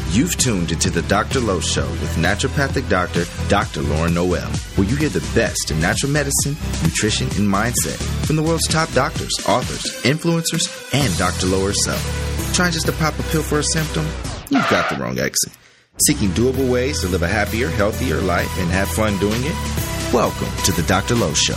You've tuned into the Dr. Lowe Show with naturopathic doctor, Dr. Lauren Noel, where you hear the best in natural medicine, nutrition, and mindset from the world's top doctors, authors, influencers, and Dr. Lowe herself. Trying just to pop a pill for a symptom? You've got the wrong exit. Seeking doable ways to live a happier, healthier life and have fun doing it? Welcome to the Dr. Lowe Show.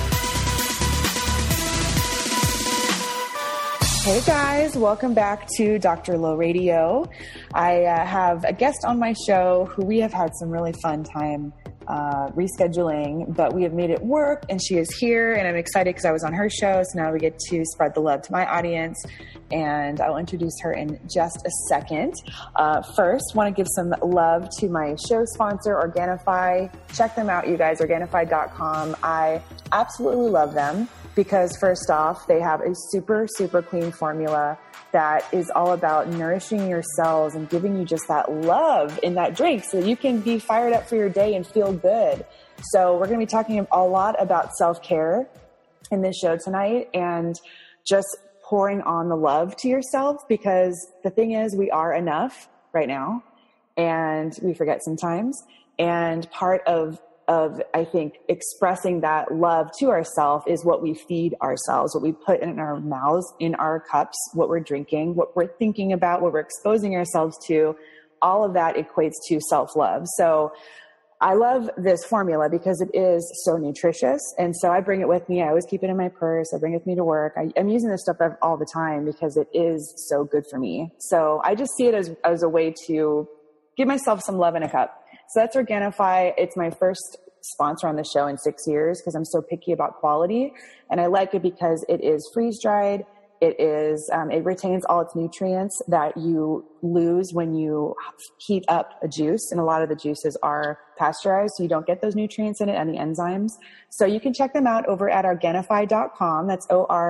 Hey guys, welcome back to Dr. Lowe Radio. I have a guest on my show who we have had some really fun time rescheduling, but we have made it work, and she is here, and I'm excited because I was on her show, so now we get to spread the love to my audience, and I'll introduce her in just a second. First, want to give some love to my show sponsor, Organifi. Check them out, you guys, Organifi.com. I absolutely love them. Because first off, they have a super, super clean formula that is all about nourishing your cells and giving you just that love in that drink so that you can be fired up for your day and feel good. So we're going to be talking a lot about self-care in this show tonight and just pouring on the love to yourself, because the thing is, we are enough right now and we forget sometimes. And part of I think expressing that love to ourselves is what we feed ourselves, what we put in our mouths, in our cups, what we're drinking, what we're thinking about, what we're exposing ourselves to. All of that equates to self-love. So I love this formula because it is so nutritious. And so I bring it with me. I always keep it in my purse. I bring it with me to work. I'm using this stuff all the time because it is so good for me. So I just see it as a way to give myself some love in a cup. So that's Organifi. It's my first sponsor on the show in 6 years because I'm so picky about quality. And I like it because it is freeze dried. It retains all its nutrients that you lose when you heat up a juice. And a lot of the juices are pasteurized, so you don't get those nutrients in it and the enzymes. So you can check them out over at Organifi.com. That's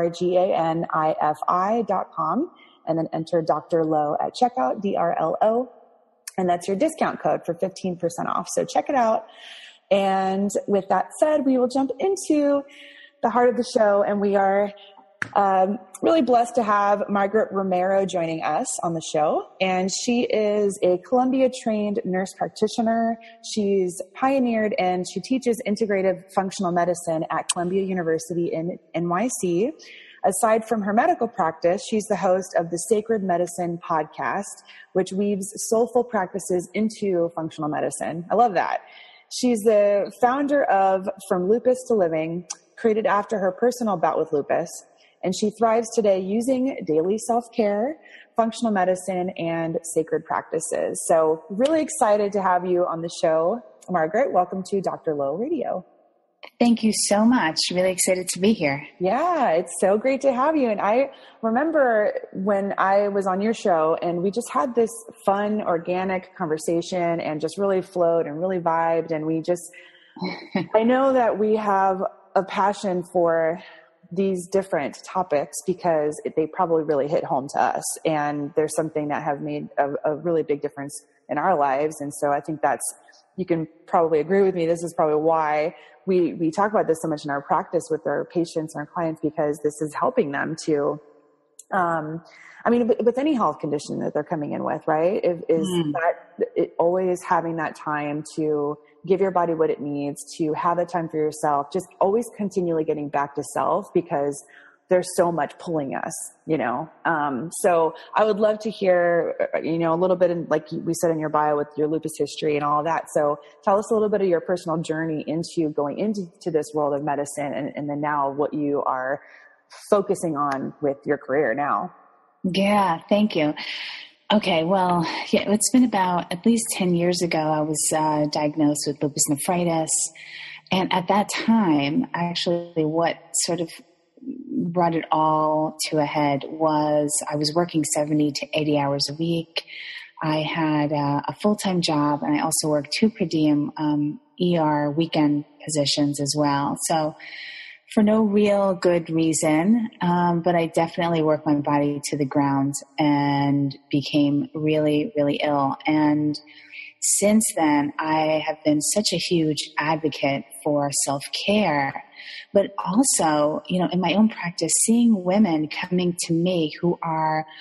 ORGANIFI.com. And then enter Dr. Lowe at checkout, DRLO. And that's your discount code for 15% off. So check it out. And with that said, we will jump into the heart of the show. And we are really blessed to have Margaret Romero joining us on the show. And she is a Columbia-trained nurse practitioner. She's pioneered and she teaches integrative functional medicine at Columbia University in NYC. Aside from her medical practice, she's the host of the Sacred Medicine podcast, which weaves soulful practices into functional medicine. I love that. She's the founder of From Lupus to Living, created after her personal bout with lupus, and she thrives today using daily self-care, functional medicine, and sacred practices. So really excited to have you on the show. Margaret, welcome to Dr. Lowe Radio. Thank you so much. Really excited to be here. Yeah, it's so great to have you. And I remember when I was on your show and we just had this fun, organic conversation and just really flowed and really vibed. And we just, I know that we have a passion for these different topics because they probably really hit home to us. And there's something that have made a really big difference in our lives. And so I think you can probably agree with me. This is probably why we talk about this so much in our practice with our patients and our clients, because this is helping them to, with any health condition that they're coming in with, right? Always having that time to give your body what it needs, to have the time for yourself, just always continually getting back to self, because there's so much pulling us, So I would love to hear, a little bit, like we said in your bio, with your lupus history and all of that. So tell us a little bit of your personal journey into going into this world of medicine, and then now what you are focusing on with your career now. Yeah, thank you. Okay, well, yeah, it's been about at least 10 years ago, I was diagnosed with lupus nephritis. And at that time, actually, what sort of brought it all to a head was I was working 70 to 80 hours a week. I had a full-time job, and I also worked 2 per diem ER weekend positions as well. So for no real good reason, but I definitely worked my body to the ground and became really, really ill. And since then, I have been such a huge advocate for self-care, but also, in my own practice, seeing women coming to me who are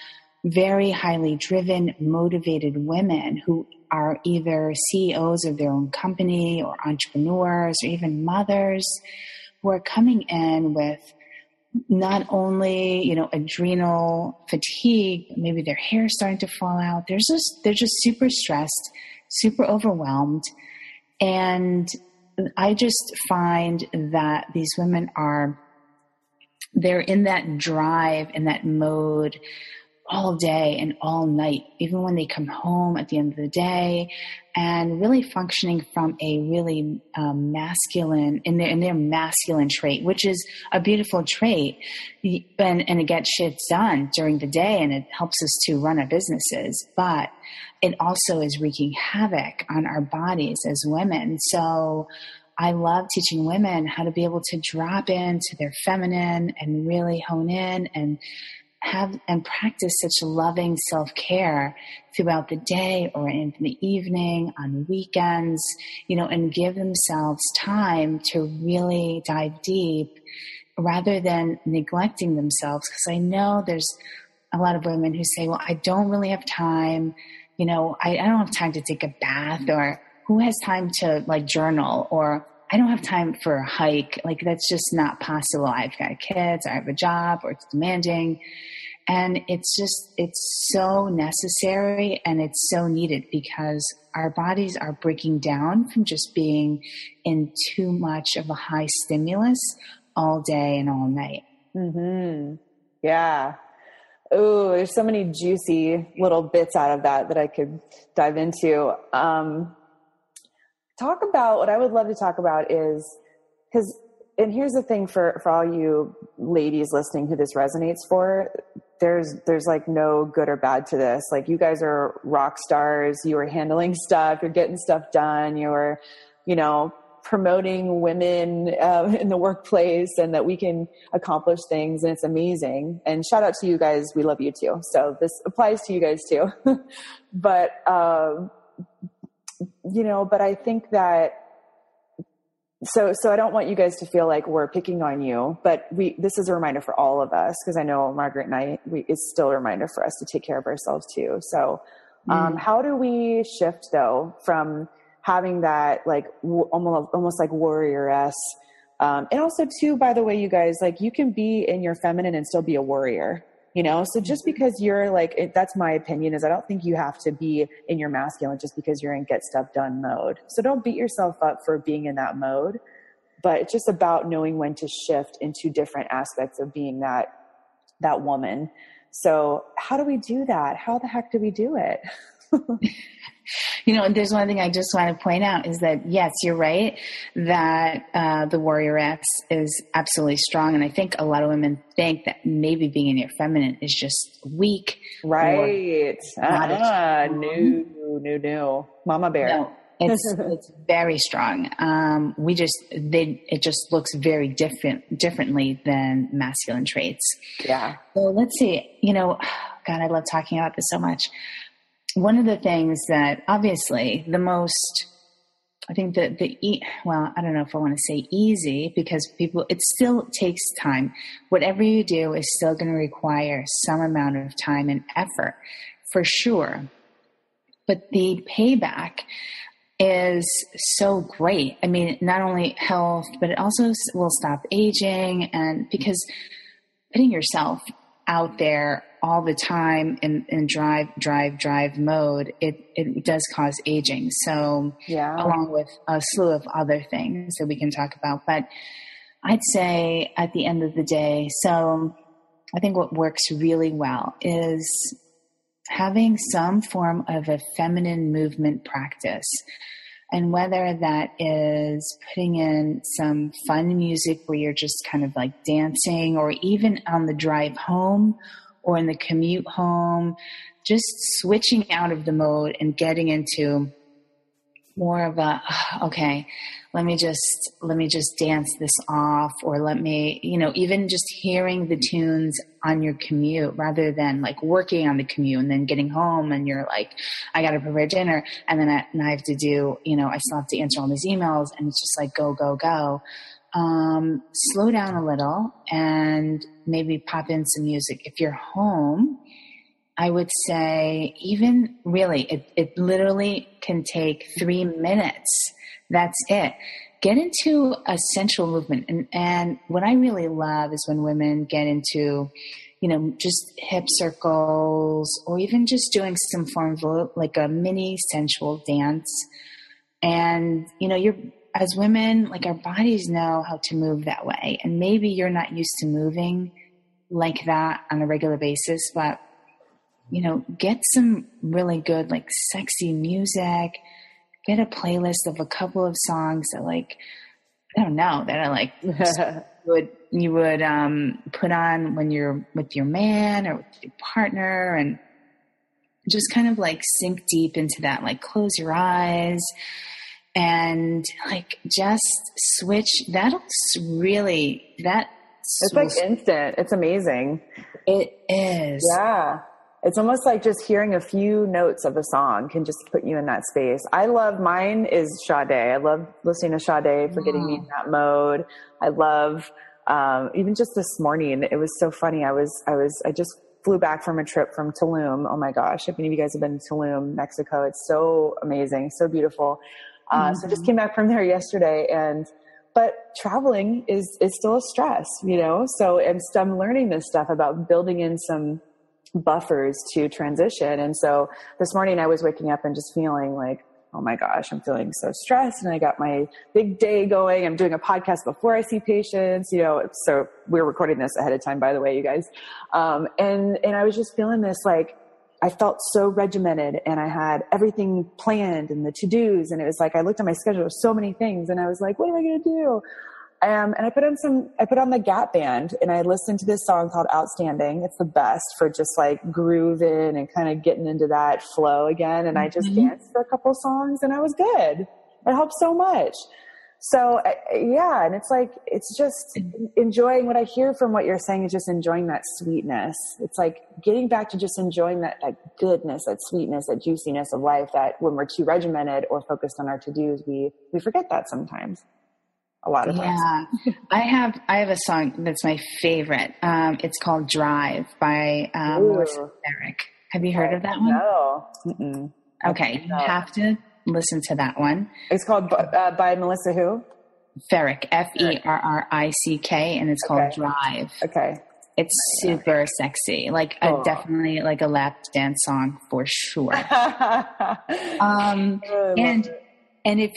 very highly driven, motivated women who are either CEOs of their own company or entrepreneurs or even mothers who are coming in with not only, adrenal fatigue, maybe their hair is starting to fall out. They're just super stressed, super overwhelmed. And I just find that these women they're in that drive, in that mode all day and all night, even when they come home at the end of the day, and really functioning from a really masculine, in their masculine trait, which is a beautiful trait, and it gets shit done during the day, and it helps us to run our businesses, but it also is wreaking havoc on our bodies as women. So I love teaching women how to be able to drop into their feminine and really hone in and practice such loving self-care throughout the day or in the evening, on weekends, and give themselves time to really dive deep rather than neglecting themselves. Because I know there's a lot of women who say, well, I don't really have time. I don't have time to take a bath, or who has time to journal, or I don't have time for a hike. That's just not possible. I've got kids, I have a job, or it's demanding. And it's so necessary and it's so needed because our bodies are breaking down from just being in too much of a high stimulus all day and all night. Mm-hmm. Yeah. Oh, there's so many juicy little bits out of that I could dive into. What I would love to talk about is, and here's the thing for all you ladies listening who this resonates for, there's no good or bad to this. You guys are rock stars. You are handling stuff. You're getting stuff done. You're, promoting women in the workplace, and that we can accomplish things. And it's amazing. And shout out to you guys. We love you too. So this applies to you guys too. But, but I think that, so I don't want you guys to feel like we're picking on you, but this is a reminder for all of us, because I know Margaret and I, it's still a reminder for us to take care of ourselves too. So, how do we shift though from having that almost like warrioress, and also too, by the way, you guys, you can be in your feminine and still be a warrior. So just because you're that's my opinion, is I don't think you have to be in your masculine just because you're in get stuff done mode. So don't beat yourself up for being in that mode, but it's just about knowing when to shift into different aspects of being that woman. So how do we do that? How the heck do we do it? And there's one thing I just want to point out is that, yes, you're right, that the warrioress is absolutely strong. And I think a lot of women think that maybe being in your feminine is just weak. Right. No. Mama bear. No, it's very strong. It just looks very differently than masculine traits. Yeah. So let's see, God, I love talking about this so much. One of the things that obviously I think that I don't know if I want to say easy, because it still takes time. Whatever you do is still going to require some amount of time and effort for sure. But the payback is so great. I mean, not only health, but it also will stop aging, and because putting yourself out there all the time in drive mode, it does cause aging. So yeah, along with a slew of other things that we can talk about, but I'd say at the end of the day, so I think what works really well is having some form of a feminine movement practice. And whether that is putting in some fun music where you're just kind of dancing, or even on the drive home or in the commute home, just switching out of the mode and getting into more of a, okay, let me just dance this off, or let me, even just hearing the tunes on your commute rather than working on the commute and then getting home and you're I got to prepare dinner, and then I have to do, I still have to answer all these emails, and it's just go, go, go. Slow down a little and maybe pop in some music. If you're home, I would say even really, it literally can take 3 minutes. That's it. Get into a sensual movement. And what I really love is when women get into, just hip circles, or even just doing some form of like a mini sensual dance. And, as women, like our bodies know how to move that way. And maybe you're not used to moving like that on a regular basis, but get some really good, like sexy music, get a playlist of a couple of songs that that are like, you would put on when you're with your man or with your partner, and just kind of like sink deep into that, like close your eyes and like just switch. It's like instant. It's amazing. It is. Yeah. It's almost like just hearing a few notes of a song can just put you in that space. Mine is Sade. I love listening to Sade for getting me in that mode. I love, even just this morning, it was so funny. I just flew back from a trip from Tulum. Oh my gosh. If any of you guys have been to Tulum, Mexico, it's so amazing. So beautiful. So I just came back from there yesterday, but traveling is still a stress, so I'm learning this stuff about building in some buffers to transition. And so this morning I was waking up and just feeling like, oh my gosh, I'm feeling so stressed, and I got my big day going. I'm doing a podcast before I see patients, so we're recording this ahead of time, by the way, you guys. And I was just feeling this, like, I felt so regimented, and I had everything planned and the to-dos. And it was like, I looked at my schedule, so many things, and I was like, what am I going to do? And I put on the Gap Band, and I listened to this song called Outstanding. It's the best for just like grooving and kind of getting into that flow again. And I just danced for a couple songs, and I was good. It helped so much. So and it's like, it's just enjoying what I hear from what you're saying is just enjoying that sweetness. It's like getting back to just enjoying that goodness, that sweetness, that juiciness of life, that when we're too regimented or focused on our to-dos, we forget that sometimes. A lot of times. Yeah. I have a song that's my favorite. It's called Drive by Melissa Ferrick. Have you heard of that one? No. Mm-mm. Okay. You have to listen to that one. It's called by Melissa who? Ferrick, Ferrick, and it's called Drive. Okay. It's super sexy. Like definitely like a lap dance song for sure. And if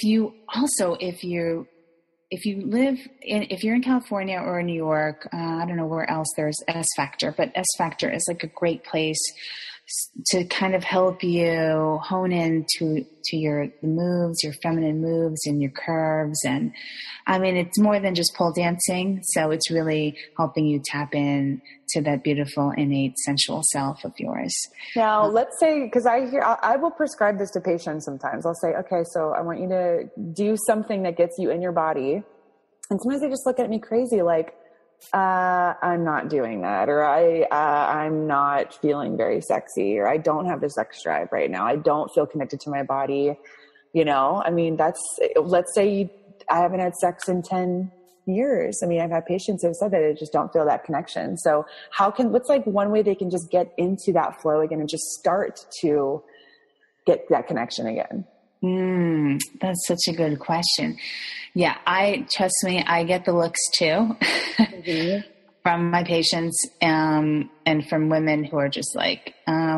you're in California or in New York, I don't know where else there's S Factor, but S Factor is like a great place to kind of help you hone in to your moves, your feminine moves and your curves. And I mean, it's more than just pole dancing. So it's really helping you tap in to that beautiful, innate, sensual self of yours. Now, let's say, because I will prescribe this to patients sometimes. I'll say, okay, so I want you to do something that gets you in your body. And sometimes they just look at me crazy, like, I'm not doing that, or I'm not feeling very sexy, or I don't have the sex drive right now. I don't feel connected to my body. I mean, let's say I haven't had sex in 10 years. I mean, I've had patients who have said that they just don't feel that connection. So what's like one way they can just get into that flow again and just start to get that connection again? That's such a good question. Yeah, trust me, I get the looks too from my patients, and from women who are just like,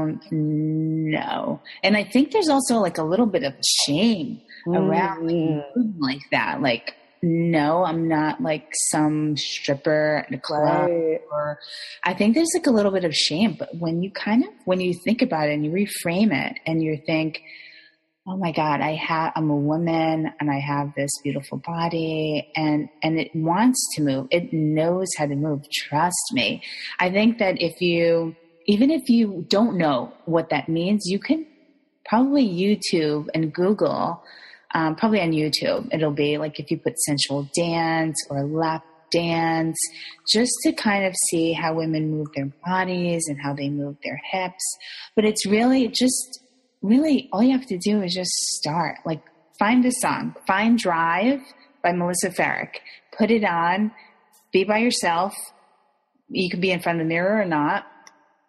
no. And I think there's also like a little bit of shame around like that. Like, no, I'm not like some stripper at a club. Right. Or I think there's like a little bit of shame, but when you think about it and you reframe it and you think, oh my God, I'm a woman and I have this beautiful body and it wants to move. It knows how to move. Trust me. I think that even if you don't know what that means, you can probably YouTube and Google, probably on YouTube. It'll be like if you put sensual dance or lap dance, just to kind of see how women move their bodies and how they move their hips. But it's really all you have to do is just start. Like, find a song. Find Drive by Melissa Ferrick. Put it on. Be by yourself. You can be in front of the mirror or not.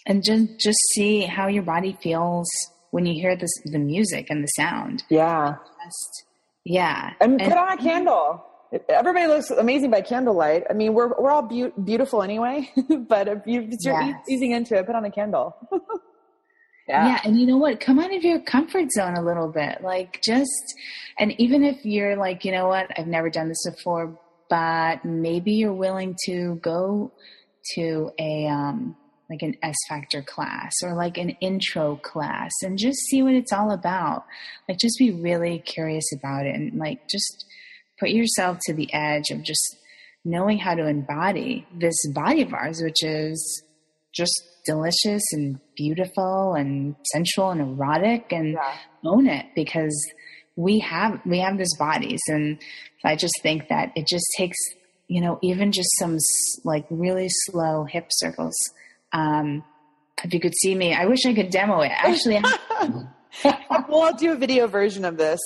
and just see how your body feels when you hear the music and the sound. Yeah. Yeah. And put on a candle. Everybody looks amazing by candlelight. I mean, we're all beautiful anyway, but if you're easing into it, put on a candle. Yeah. And you know what? Come out of your comfort zone a little bit. And even if you're like, you know what, I've never done this before, but maybe you're willing to go to like an S Factor class or like an intro class and just see what it's all about. Like, just be really curious about it and like, just put yourself to the edge of just knowing how to embody this body of ours, which is just delicious and beautiful and sensual and erotic, and own it, because we have these bodies. And I just think that it just takes, you know, even just some like really slow hip circles. If you could see me, I wish I could demo it. Actually, well, I'll do a video version of this.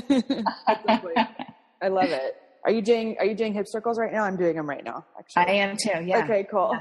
I love it. Are you doing hip circles right now? I'm doing them right now, actually. I am too. Yeah. Okay, cool.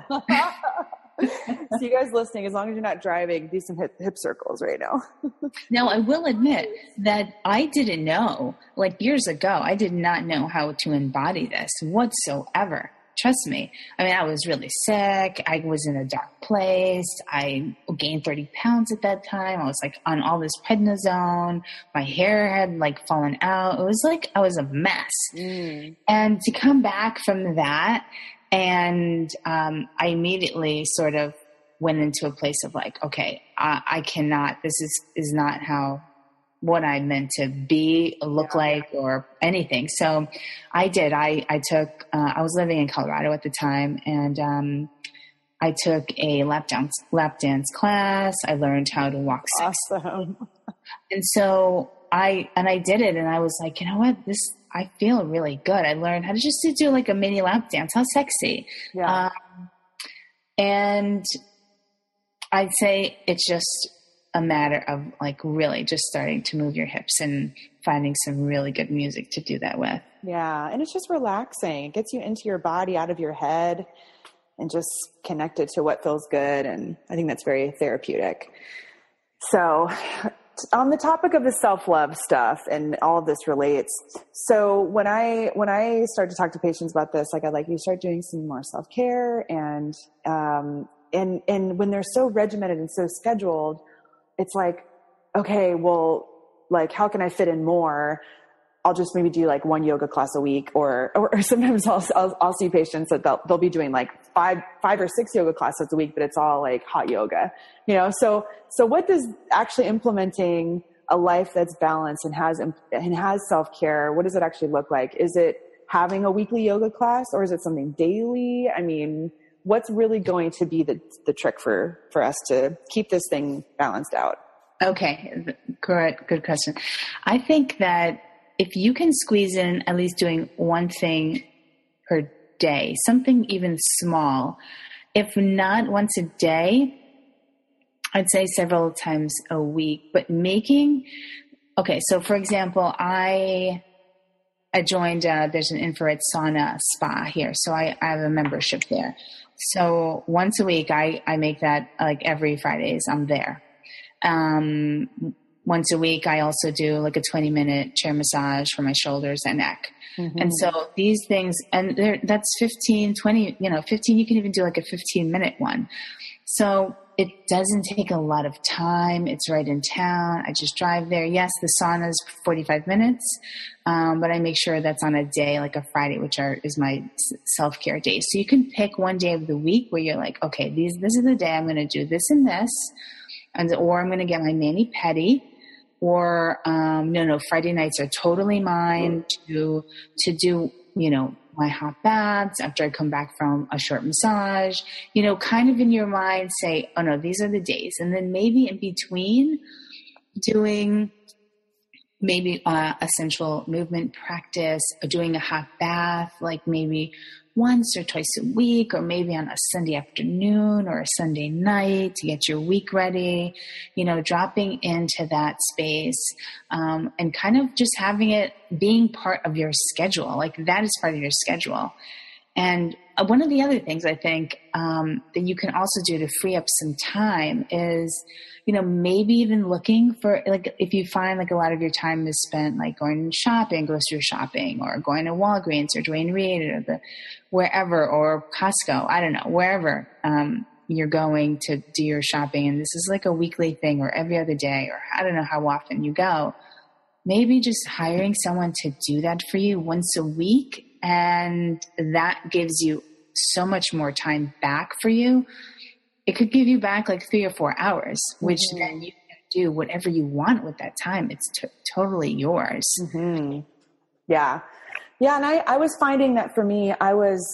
So you guys listening, as long as you're not driving, do some hip circles right now. Now, I will admit that I didn't know, like years ago, I did not know how to embody this whatsoever. Trust me. I mean, I was really sick. I was in a dark place. I gained 30 pounds at that time. I was like on all this prednisone. My hair had like fallen out. It was like I was a mess. And to come back from that, and I immediately sort of went into a place of like, okay, I cannot, this is not how what I meant to be, look like, or anything. So I did. I took, I was living in Colorado at the time, and I took a lap dance class. I learned how to walk sexy. Awesome. And so I did it, and I was like, you know what, I feel really good. I learned how to just do like a mini lap dance. How sexy. Yeah. And I'd say it's just a matter of like really just starting to move your hips and finding some really good music to do that with. Yeah. And it's just relaxing. It gets you into your body, out of your head, and just connected to what feels good. And I think that's very therapeutic. So on the topic of the self-love stuff, and all of this relates. So when I start to talk to patients about this, like I'd like you to start doing some more self-care, and when they're so regimented and so scheduled, it's like, okay, well, like, how can I fit in more? I'll just maybe do like one yoga class a week, or sometimes I'll see patients that they'll be doing like five or six yoga classes a week, but it's all like hot yoga, you know? So what does actually implementing a life that's balanced and has self-care, what does it actually look like? Is it having a weekly yoga class, or is it something daily? I mean, what's really going to be the trick for us to keep this thing balanced out? Okay. Good question. I think that if you can squeeze in at least doing one thing per day, something even small, if not once a day, I'd say several times a week, but okay. So for example, I joined, there's an infrared sauna spa here. So I have a membership there. So once a week, I make that like every Fridays I'm there. Once a week, I also do like a 20-minute chair massage for my shoulders and neck. Mm-hmm. And so these things, and that's 15, 20, 15, you can even do like a 15-minute one. So it doesn't take a lot of time. It's right in town. I just drive there. Yes, the sauna is 45 minutes, but I make sure that's on a day like a Friday, which is my self-care day. So you can pick one day of the week where you're like, okay, this is the day I'm going to do this and this, or I'm going to get my mani-pedi, or no, Friday nights are totally mine to do, my hot baths after I come back from a short massage, kind of in your mind say, oh no, these are the days. And then maybe in between doing maybe a sensual movement practice, or doing a hot bath, like maybe once or twice a week, or maybe on a Sunday afternoon or a Sunday night to get your week ready, dropping into that space, and kind of just having it being part of your schedule. Like that is part of your schedule. And one of the other things I think that you can also do to free up some time is, maybe even looking for, like, if you find like a lot of your time is spent like going shopping, grocery shopping, or going to Walgreens or Duane Reade or wherever, or Costco, I don't know, wherever you're going to do your shopping. And this is like a weekly thing or every other day, or I don't know how often you go. Maybe just hiring someone to do that for you once a week. And that gives you so much more time back for you. It could give you back like 3 or 4 hours, which then you can do whatever you want with that time. It's totally yours. Mm-hmm. Yeah. Yeah. And I was finding that for me, I was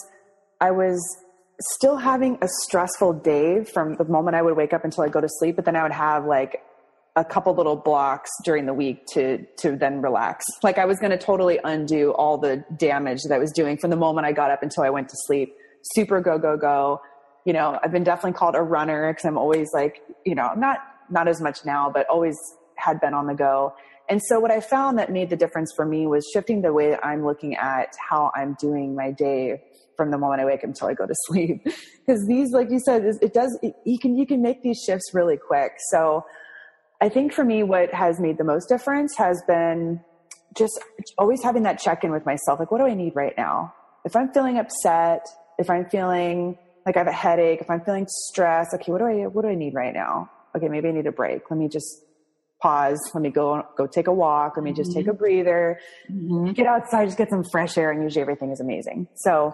still having a stressful day from the moment I would wake up until I go to sleep, but then I would have like a couple little blocks during the week to then relax. Like I was going to totally undo all the damage that I was doing from the moment I got up until I went to sleep. Super go, go, go. I've been definitely called a runner because I'm always like, not as much now, but always had been on the go. And so what I found that made the difference for me was shifting the way that I'm looking at how I'm doing my day from the moment I wake up until I go to sleep. Because these, like you said, you can make these shifts really quick. So I think for me, what has made the most difference has been just always having that check-in with myself. Like, what do I need right now? If I'm feeling upset, if I'm feeling like I have a headache, if I'm feeling stressed, okay, what do I need right now? Okay, maybe I need a break. Let me just pause. Let me go take a walk. Let me just take a breather, get outside, just get some fresh air. And usually everything is amazing. So,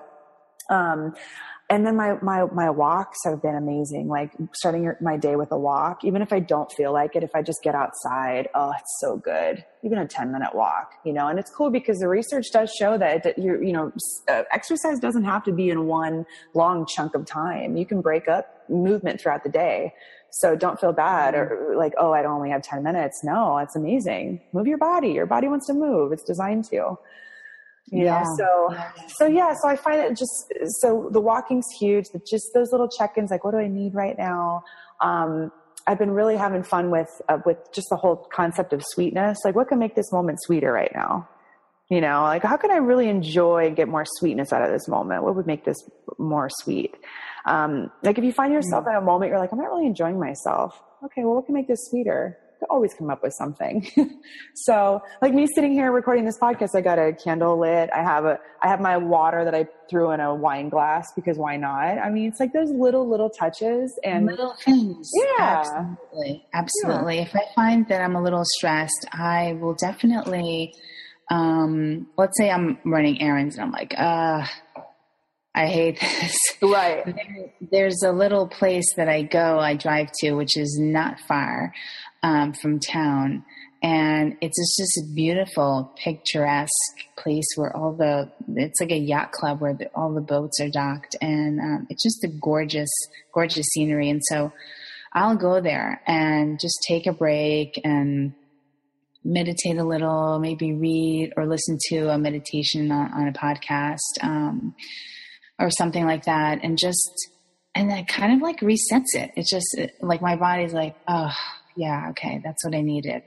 and then my walks have been amazing. Like starting my day with a walk, even if I don't feel like it, if I just get outside, oh, it's so good. Even a 10-minute walk, and it's cool because the research does show that exercise doesn't have to be in one long chunk of time. You can break up movement throughout the day. So don't feel bad or like, oh, I don't only have 10 minutes. No, it's amazing. Move your body. Your body wants to move. It's designed to. So I find it so the walking's huge, just those little check-ins, like, what do I need right now? I've been really having fun with just the whole concept of sweetness. Like, what can make this moment sweeter right now? Like, how can I really enjoy and get more sweetness out of this moment? What would make this more sweet? Like if you find yourself in a moment, you're like, I'm not really enjoying myself. Okay, well, what can make this sweeter? To always come up with something. So like me sitting here recording this podcast, I got a candle lit. I have my water that I threw in a wine glass because why not? I mean, it's like those little touches and little things. Yeah, absolutely. Yeah. If I find that I'm a little stressed, I will definitely, let's say I'm running errands and I'm like, I hate this. Right. There's a little place that I drive to, which is not far from town. And it's just a beautiful, picturesque place where it's like a yacht club where all the boats are docked. And it's just a gorgeous, gorgeous scenery. And so I'll go there and just take a break and meditate a little, maybe read or listen to a meditation on a podcast or something like that. And that kind of like resets it. It's just like my body's like, oh, yeah, okay, that's what I needed.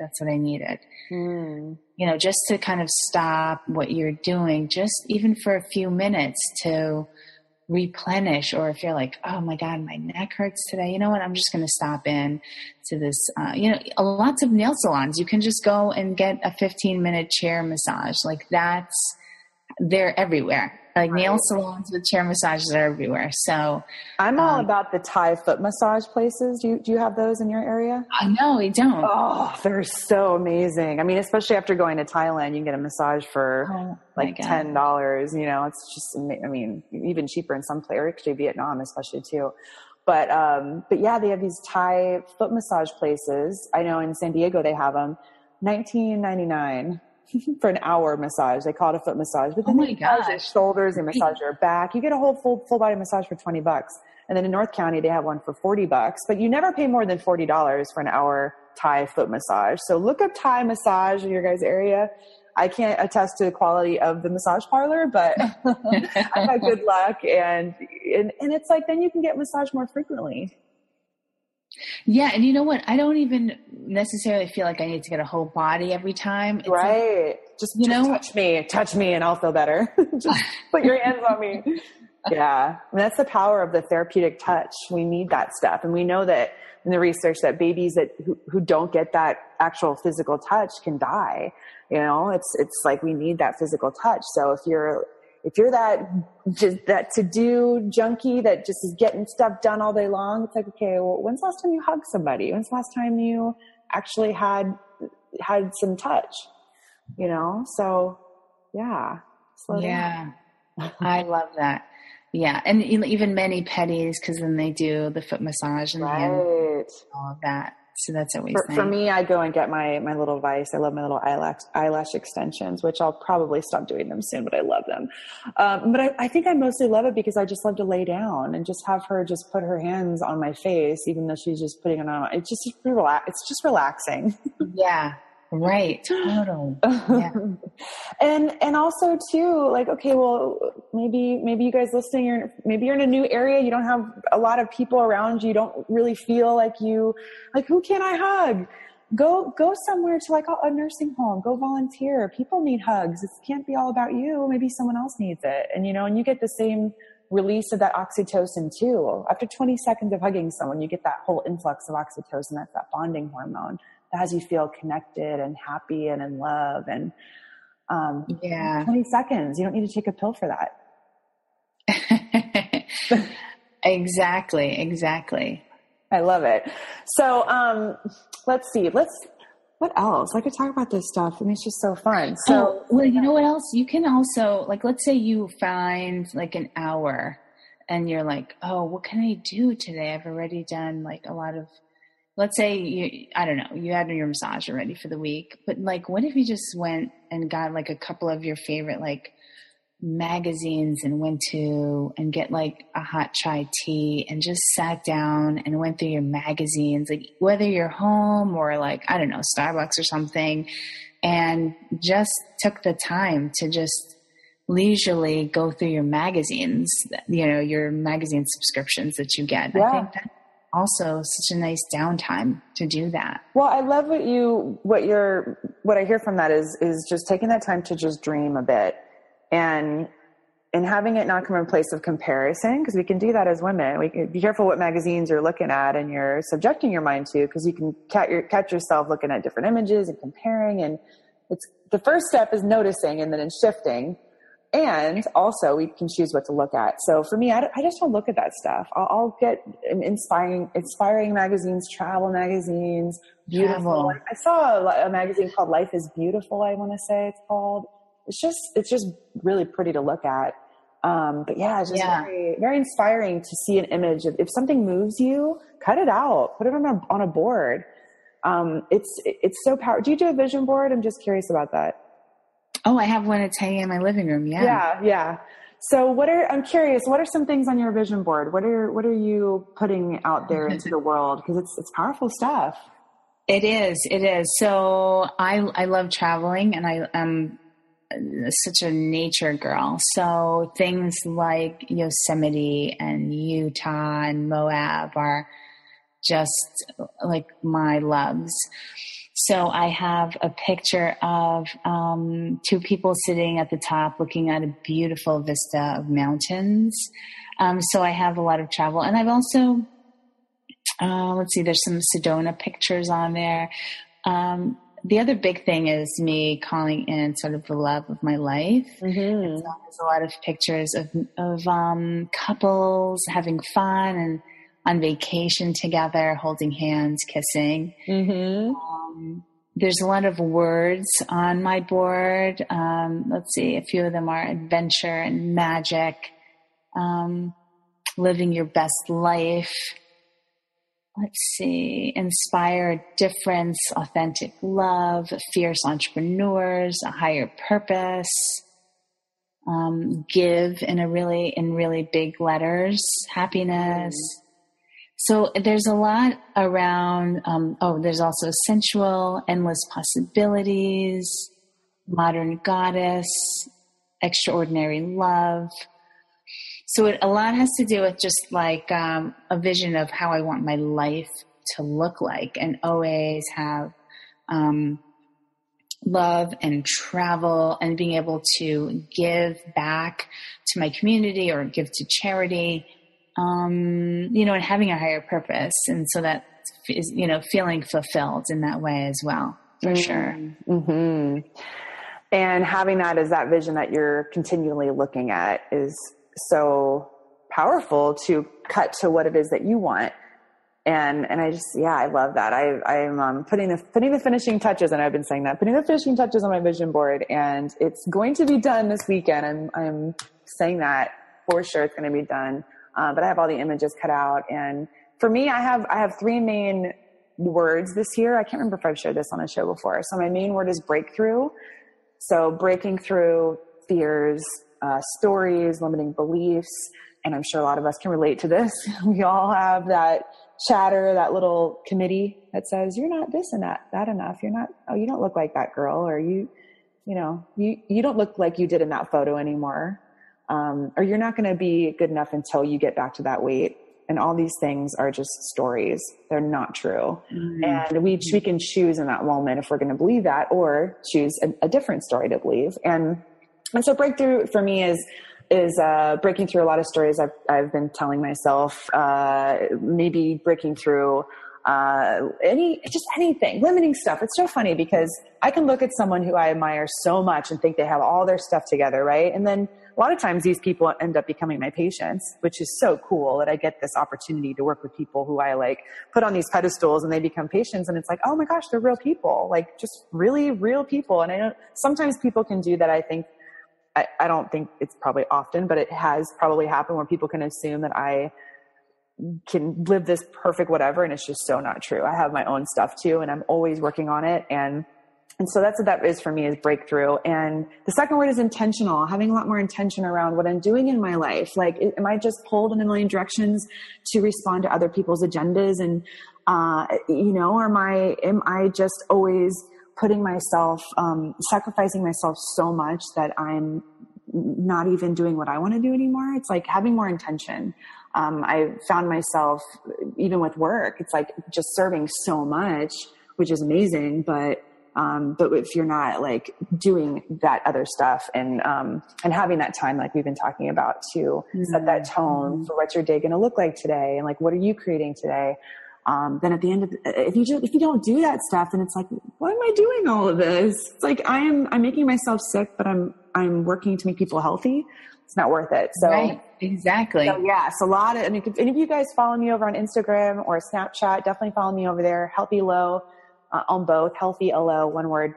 Just to kind of stop what you're doing, just even for a few minutes to replenish. Or if you're like, oh my God, my neck hurts today, you know what? I'm just going to stop in to this, lots of nail salons. You can just go and get a 15-minute chair massage. Like they're everywhere. Like nail salons with chair massages are everywhere. So I'm all about the Thai foot massage places. Do you have those in your area? No, we don't. Oh, they're so amazing. I mean, especially after going to Thailand, you can get a massage for $10. It's just, I mean, even cheaper in some places, actually Vietnam, especially too. But yeah, they have these Thai foot massage places. I know in San Diego, they have them $19.99. For an hour massage. They call it a foot massage, but then they massage your shoulders and massage your back. You get a whole full body massage for $20. And then in North County, they have one for $40, but you never pay more than $40 for an hour Thai foot massage. So look up Thai massage in your guys' area. I can't attest to the quality of the massage parlor, but I've had good luck. And it's like, then you can get massaged more frequently. Yeah. And you know what? I don't even necessarily feel like I need to get a whole body every time. It's right. Like, just touch me and I'll feel better. Just put your hands on me. Yeah. I mean, that's the power of the therapeutic touch. We need that stuff. And we know that in the research that babies who don't get that actual physical touch can die. You know, it's like we need that physical touch. So if you're that to-do junkie that just is getting stuff done all day long, it's like, okay, well, when's the last time you hugged somebody? When's the last time you actually had some touch? You know? So yeah. Slow down. I love that. Yeah. And even mani-pedis, because then they do the foot massage and the hand, all of that. So that's always nice. For me, I go and get my little Vice. I love my little eyelash extensions, which I'll probably stop doing them soon, but I love them. But I think I mostly love it because I just love to lay down and just have her just put her hands on my face, even though she's just putting it on. It's just relaxing. Yeah. Right. Totally. Yeah. And also too, like, okay, well, maybe you guys listening, maybe you're in a new area. You don't have a lot of people around you. You don't really feel like who can I hug? Go somewhere to like a nursing home, go volunteer. People need hugs. It can't be all about you. Maybe someone else needs it. And, and you get the same release of that oxytocin too. After 20 seconds of hugging someone, you get that whole influx of oxytocin. That's that bonding hormone that has you feel connected and happy and in love. And 20 seconds, you don't need to take a pill for that. Exactly. I love it. So let's see. What else? I could talk about this stuff. I mean, it's just so fun. So, well, you know what else? You can also, like, let's say you find like an hour and you're like, oh, what can I do today? I've already done like a lot of, let's say you had your massage already for the week, but like, what if you just went and got like a couple of your favorite like magazines and went to and get like a hot chai tea and just sat down and went through your magazines, like whether you're home or like, I don't know, Starbucks or something, and just took the time to just leisurely go through your magazines, your magazine subscriptions that you get. Yeah. I think that's also such a nice downtime to do that. Well, I love what I hear from that is just taking that time to just dream a bit and having it not come from a place of comparison, because we can do that as women. We can be careful what magazines you're looking at and you're subjecting your mind to, because you can catch yourself looking at different images and comparing. And it's the first step is noticing and then in shifting. And also we can choose what to look at. So for me, I just don't look at that stuff. I'll get inspiring magazines, travel magazines, beautiful. I saw a magazine called Life is Beautiful. I want to say it's called. It's just really pretty to look at. But yeah, it's just very, very inspiring to see an image of, if something moves you, cut it out, put it on a board. It's so powerful. Do you do a vision board? I'm just curious about that. Oh, I have one that's hanging in my living room. Yeah. So I'm curious, what are some things on your vision board? What are you putting out there into the world? Because it's powerful stuff. It is. So I love traveling, and I am such a nature girl. So things like Yosemite and Utah and Moab are just like my loves. So I have a picture of two people sitting at the top looking at a beautiful vista of mountains. So I have a lot of travel. And I've also, let's see, there's some Sedona pictures on there. The other big thing is me calling in sort of the love of my life. Mm-hmm. So there's a lot of pictures of couples having fun and on vacation together, holding hands, kissing. Mm-hmm. There's a lot of words on my board. Let's see, a few of them are adventure and magic, living your best life. Let's see, inspire difference, authentic love, fierce entrepreneurs, a higher purpose, give in really big letters, happiness. So there's a lot around, there's also sensual, endless possibilities, modern goddess, extraordinary love. So a lot has to do with just like a vision of how I want my life to look like, and always have love and travel and being able to give back to my community or give to charity, you know, and having a higher purpose. And so that is, you know, feeling fulfilled in that way as well, for sure. Mm-hmm. And having that as that vision that you're continually looking at is so powerful to cut to what it is that you want. And I just, yeah, I love that. I'm putting the finishing touches, and I've been saying that, putting the finishing touches on my vision board, and it's going to be done this weekend. I'm saying that for sure it's going to be done. But I have all the images cut out. And for me, I have three main words this year. I can't remember if I've shared this on a show before. So my main word is breakthrough. So breaking through fears, stories, limiting beliefs. And I'm sure a lot of us can relate to this. We all have that chatter, that little committee that says, you're not this and that enough. You're not, oh, you don't look like that girl, or you don't look like you did in that photo anymore. Or you're not going to be good enough until you get back to that weight. And all these things are just stories. They're not true. Mm-hmm. And we can choose in that moment if we're going to believe that, or choose a different story to believe. And so breakthrough for me is breaking through a lot of stories I've been telling myself, maybe breaking through anything, limiting stuff. It's so funny because I can look at someone who I admire so much and think they have all their stuff together, right? And then a lot of times these people end up becoming my patients, which is so cool that I get this opportunity to work with people who I like put on these pedestals, and they become patients. And it's like, oh my gosh, they're real people, like just really real people. And I know sometimes people can do that. I don't think it's probably often, but it has probably happened where people can assume that I can live this perfect whatever. And it's just so not true. I have my own stuff too, and I'm always working on it. And so that's what that is for me, is breakthrough. And the second word is intentional, having a lot more intention around what I'm doing in my life. Like, am I just pulled in a million directions to respond to other people's agendas? And, or am I just always putting myself, sacrificing myself so much that I'm not even doing what I want to do anymore? It's like having more intention. I found myself, even with work, it's like just serving so much, which is amazing. But if you're not like doing that other stuff and having that time, like we've been talking about, to set that tone for what's your day going to look like today, and like, what are you creating today? Then at the end of if you don't do that stuff, then it's like, why am I doing all of this? It's like, I'm making myself sick, but I'm working to make people healthy. It's not worth it. So right. Exactly. So yeah, it's a lot of, if any of you guys follow me over on Instagram or Snapchat, definitely follow me over there. Healthy Low, on both. Healthy Low, one word.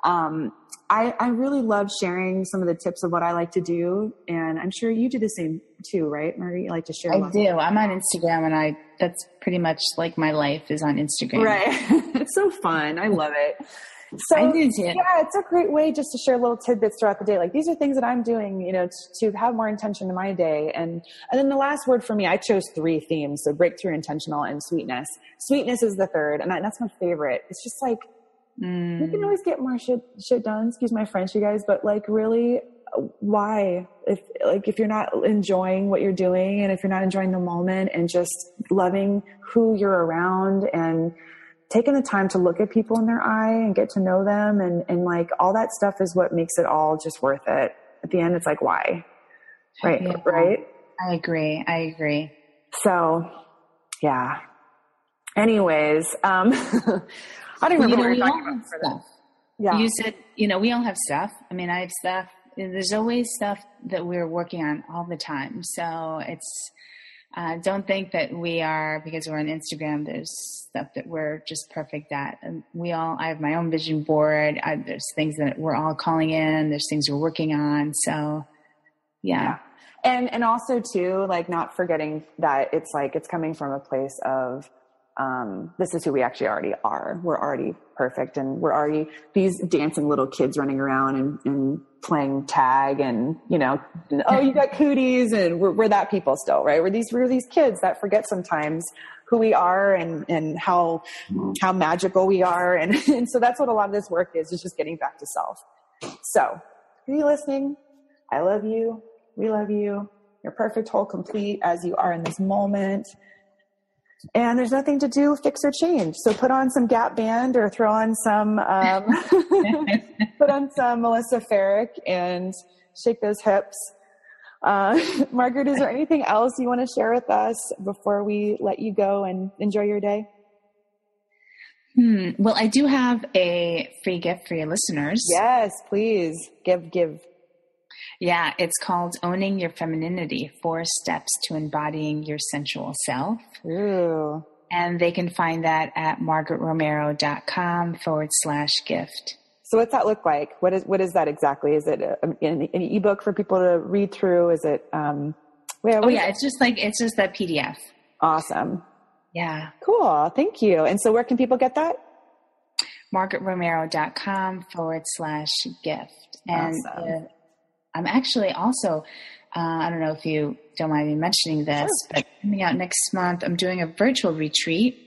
I really love sharing some of the tips of what I like to do. And I'm sure you do the same too, right, Marie? You like to share? I do. I'm on Instagram, and that's pretty much like my life is on Instagram. Right. It's so fun. I love it. So yeah, it's a great way just to share little tidbits throughout the day. Like, these are things that I'm doing, to have more intention in my day. And then the last word for me, I chose 3 themes. So breakthrough, intentional, and sweetness. Sweetness is the third. And that's my favorite. It's just like, you can always get more shit done. Excuse my French, you guys, but like, really, why? If you're not enjoying what you're doing, and if you're not enjoying the moment and just loving who you're around, and taking the time to look at people in their eye and get to know them, and like, all that stuff is what makes it all just worth it. At the end, it's like, why? Right. Yeah. Right. I agree. So yeah. Anyways, I don't remember what you're talking about for that. Yeah. You said, we all have stuff. I mean, I have stuff. There's always stuff that we're working on all the time. So it's, don't think that we are, because we're on Instagram, there's stuff that we're just perfect at. And I have my own vision board. There's things that we're all calling in. There's things we're working on. So yeah. And also too, like, not forgetting that it's like, it's coming from a place of, this is who we actually already are. We're already perfect, and we're already these dancing little kids running around and playing tag, and oh, you got cooties, and we're that people still, right? We're these kids that forget sometimes who we are and how magical we are, and so that's what a lot of this work is just getting back to self. So, are you listening? I love you. We love you. You're perfect, whole, complete as you are in this moment. and there's nothing to do, fix or change. So put on some Gap Band or throw on some, put on some Melissa Ferrick and shake those hips. Margaret, is there anything else you want to share with us before we let you go and enjoy your day? Well, I do have a free gift for your listeners. Yes, please. Give. Yeah, it's called Owning Your Femininity, 4 Steps to Embodying Your Sensual Self. Ooh. And they can find that at margaretromero.com/gift. So what's that look like? What is that exactly? Is it an ebook for people to read through? Is it, it's just that PDF. Awesome. Yeah. Cool. Thank you. And so where can people get that? margaretromero.com/gift. And awesome. I'm actually also, I don't know if you don't mind me mentioning this, Sure. but coming out next month, I'm doing a virtual retreat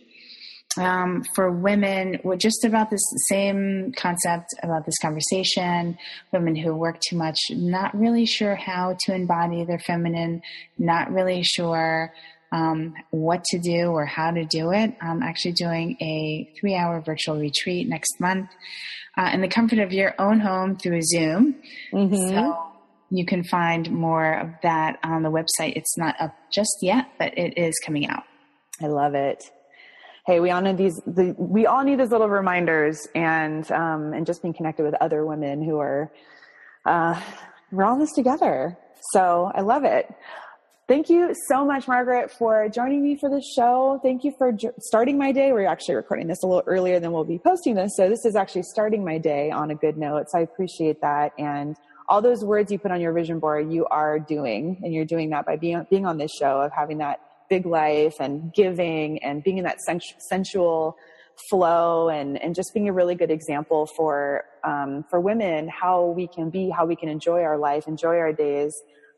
for women with just about this same concept about this conversation, women who work too much, not really sure how to embody their feminine, not really sure what to do or how to do it. I'm actually doing a 3-hour virtual retreat next month in the comfort of your own home through Zoom. Mm-hmm. So you can find more of that on the website. It's not up just yet, but it is coming out. I love it. Hey, we all need these little reminders and just being connected with other women who are, we're all in this together. So I love it. Thank you so much, Margaret, for joining me for the show. Thank you for starting my day. We're actually recording this a little earlier than we'll be posting this. So this is actually starting my day on a good note. So I appreciate that. And all those words you put on your vision board, you are doing, and you're doing that by being on this show, of having that big life and giving and being in that sensual flow and just being a really good example for women, how we can enjoy our life, enjoy our days,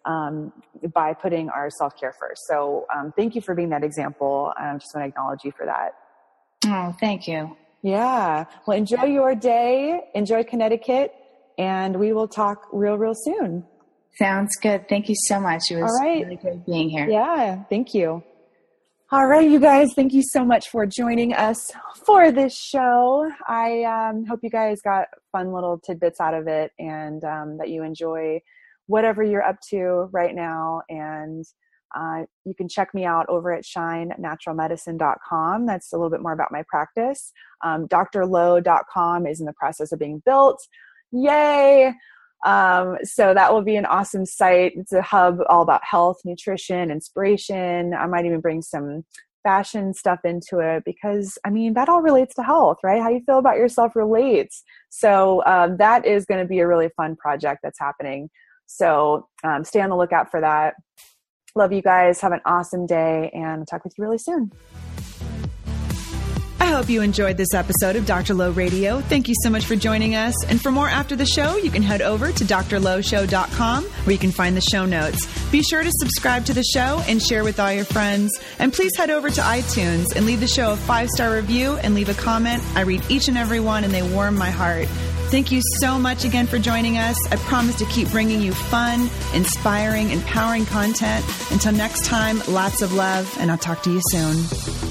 by putting our self-care first. So, thank you for being that example. I just want to acknowledge you for that. Oh, thank you. Yeah. Well, enjoy your day, enjoy Connecticut, and we will talk real soon. Sounds good. Thank you so much. It was really great being here. Yeah. Thank you. All right, you guys, thank you so much for joining us for this show. I hope you guys got fun little tidbits out of it, and that you enjoy whatever you're up to right now. And you can check me out over at shinenaturalmedicine.com. That's a little bit more about my practice. drlow.com is in the process of being built. Yay! So that will be an awesome site. It's a hub all about health, nutrition, inspiration. I might even bring some fashion stuff into it because, I mean, that all relates to health, right? How you feel about yourself relates. So that is going to be a really fun project that's happening. So stay on the lookout for that. Love you guys. Have an awesome day, and I'll talk with you really soon. I hope you enjoyed this episode of Dr. Low Radio. Thank you so much for joining us. And for more after the show, you can head over to drlowshow.com where you can find the show notes. Be sure to subscribe to the show and share with all your friends. And please head over to iTunes and leave the show a 5-star review and leave a comment. I read each and every one, and they warm my heart. Thank you so much again for joining us. I promise to keep bringing you fun, inspiring, empowering content. Until next time, lots of love, and I'll talk to you soon.